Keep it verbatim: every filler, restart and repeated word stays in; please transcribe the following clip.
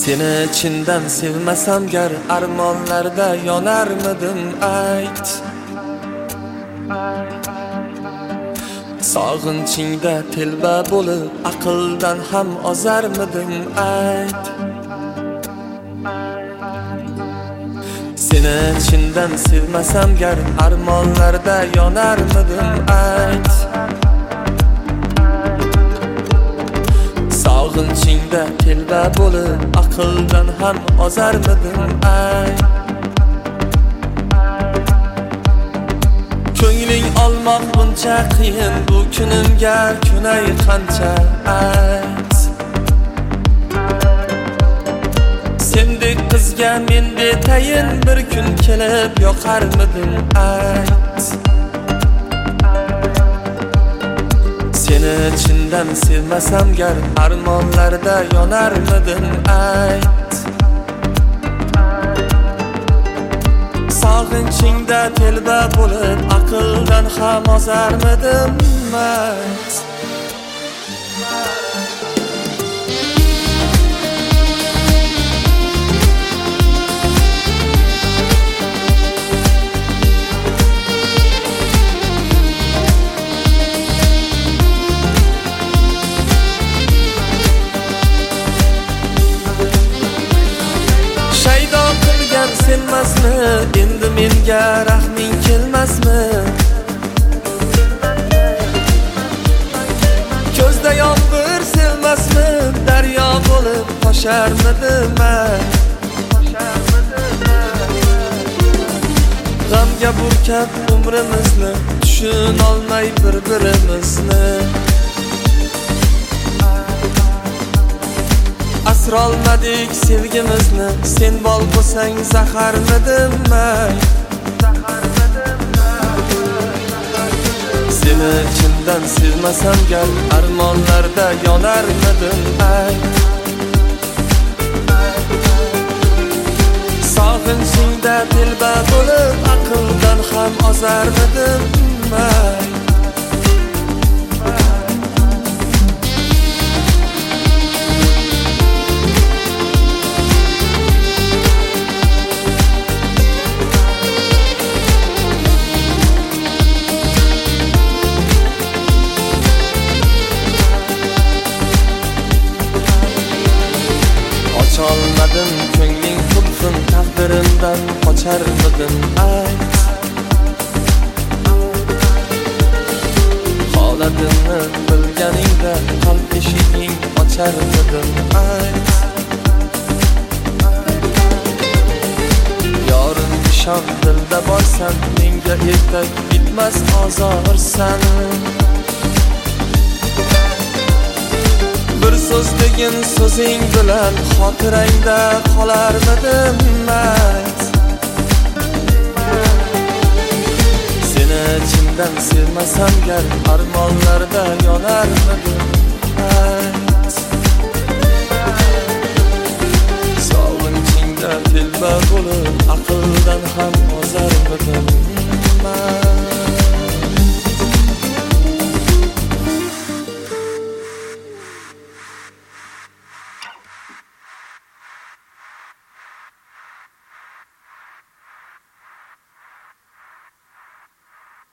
Seni chindan sevmasam gar armonlarda yonarmidim ayt. Sog'inchingda telba bo'lib aqldan ham ozarmidim ayt. Seni chindan sevmasam gar armonlarda yonarmidim ayt. Sog'inchingda telba bo'lib aqldan ham ozarmidim ayt. Ko'ngling olmoq buncha qiyin, bu kunimga kunay qancha ayt. Sendek qizga men betayin bir kun kelib yoqarmidim ayt. Seni chindan sevmasam gar armonlarda yonarmidim ayt. Sog'inchingda telba bo'lib aqldan ham ozarmidim ayt. Senmasmi, endi menga rahming kelmasmi? Ko'zda yomg'ir sevmasmi, daryo bo'lib tosharmidim ay. G'amga burkab umrimizni, tushunolmay bir-birimizni. Asrolmadik sevgimizni, sen bol bo'lsang zaharmidim ay. Seni chindan sevmasam gal armonlarda yonarmidim ay. Sog'inchingda telba bo'lib aqldan ham ozarmidim ay. Olmadim ko'ngling qulfin, taqdirimdan qocharmidim ayt. Holatimni bilganingda qalb eshiging ocharmidim ayt. Yorim nishon dilda borsan, menga ertak bitmas ozorsan. Bir so'z degin so'zing bilan xotirangda qolarmidim ayt. Seni chindan sevmasam gar armonlarda yonarmidim ayt. Sog'inchingda telba bo'lib aqldan ham ozarmidim ayt.